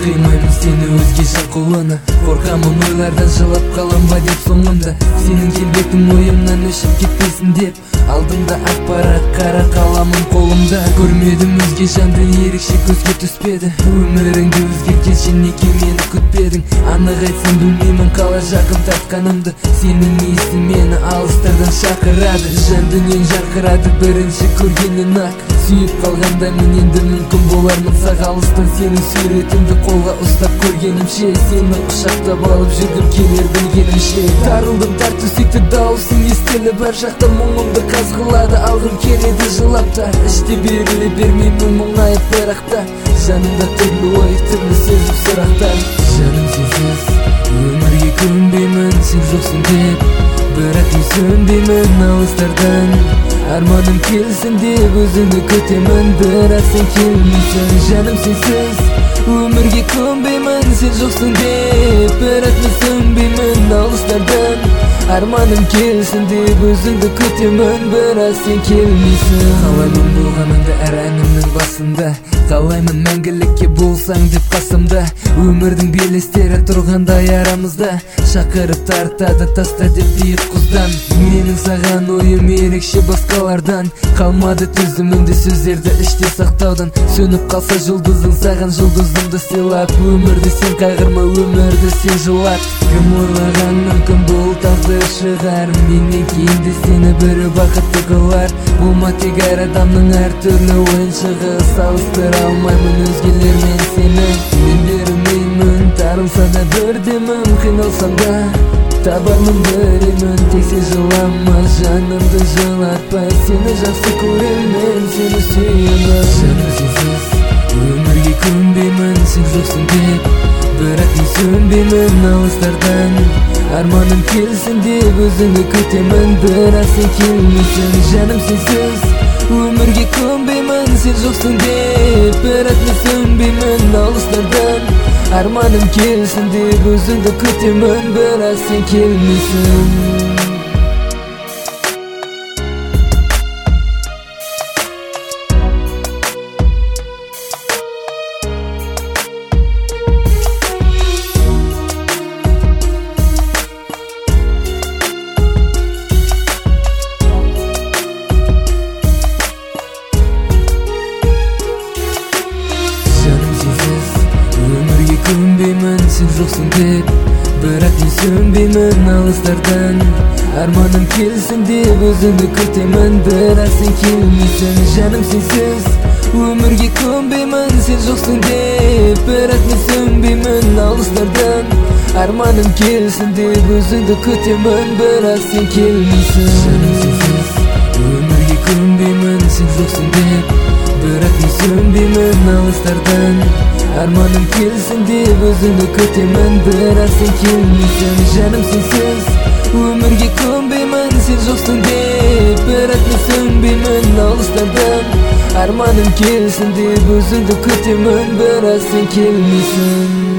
кыймаймын сени өзге шакулана, коркамын ойлардан жылап калам ба деп соңунда. Сенин келбетиң оюмдан өшүп кетпесин деп, алдымда ак парак кара каламым колумда. Көрмөдүм өзге жанды эрекше көзгө түспеди, өмүрүңдү өзгерткенче неге мени күтпедиң? Анык айтсам билбеймин кала жакын тартканымды, сенин ээси мени алыстардан шакырады. Жан дүнүйөң жаркырады биринчи көргөнүн ак, сүйүп калгандаймын энди мүмкүн болармын сага алыстан. Сенин сүрөтүңдү колго устап көргөнүмче, сени кучактап алып жүргүм келер билгенимче. Тарылдым тартуу сүйүктүү даусуң эстелип, ар жактан муңумду казгылады, алгым келеди жылап да. Ичти бериле бермеймин муңайып биракта, жанымда түрлүү ой, түрлүү сезим сурактар. Жаным сенсиз өмүргө көнбөймүн, сен жоксуң деп, бирок мен сөнбөймүн алыстардан. Арманым келсин деп өзүңдү күтөмүн, бирок сен келмейсиң. Жаным сенсиз өмүргө көнбөймүн, сен жоксуң деп, бирок мен сөнбөймүн алыстардан. Арманым келсин деп өзүңдү күтөмүн, бирок сен келмейсиң. Каалаймын булганыңды ар әнімнің басында, каалаймын мәңгілікке болсаң деп касымда. Өмүрдүн белестери тургандай арамызда, шакырып тартады таста деп бийик куздан. Менин саган оюм эрекше башкалардан, калмады түзүмүмдө сөздөрдү ичте сактаудан. Сөнүп калса жулдузуң, саган жулдузумду сыйлап, өмүрдү сен кайгырма, өмүрдү сен жылат. Ким ойлаган мүмкүн бул тагдыр шығар, менен кийинди сени бир бакытты кылар. Булма тек ар адамдын ар түрлүү оюнчугу, салыштыра алмаймын өзгелер менен сени. Мен бермеймин тарылса да бир демим, кыйналсам да табармын беремин. Тек сен жылама, жанымды жылатпай, сени жакшы көрөмүн, сени сүйөмүн. Жаным сенсиз өмүргө көнбөймүн, сен жоксуң деп, бирок мен сөнбөймүн алыстардан. Арманым келсин деп өзүңдү күтөмүн, бирок сен келмейсиң. Жаным сенсиз өмүргө көнбөймүн, сен жоксуң деп, бирок мен сөнбөймүн алыстардан. Арманым келсин деп өзүңдү күтөмүн, бирок сен келмейсиң. Көнбөймүн, сен жоксуң деп, бирок мен сөнбөймүн алыстардан. Арманым келсин деп өзүңдү күтөмүн, бирок сен келмейсиң. Жаным сенсиз өмүргө көнбөймүн, сен жоксуң деп, бирок мен сөнбөймүн алыстардан. Арманым келсин деп өзүңдү күтөмүн, бирок сен келмейсиң. Жаным сенсиз өмүргө көнбөймүн, сен жоксуң деп, бирок мен сөнбөймүн алыстардан. Арманым келсин деп өзүңдү күтөмүн, бирок сен келмейсиң. Жаным сенсиз өмүргө көнбөймүн, сен жоксуң деп, бирок мен сөнбөймүн алыстардан. Арманым келсин деп өзүңдү күтөмүн, бирок сен келмейсиң.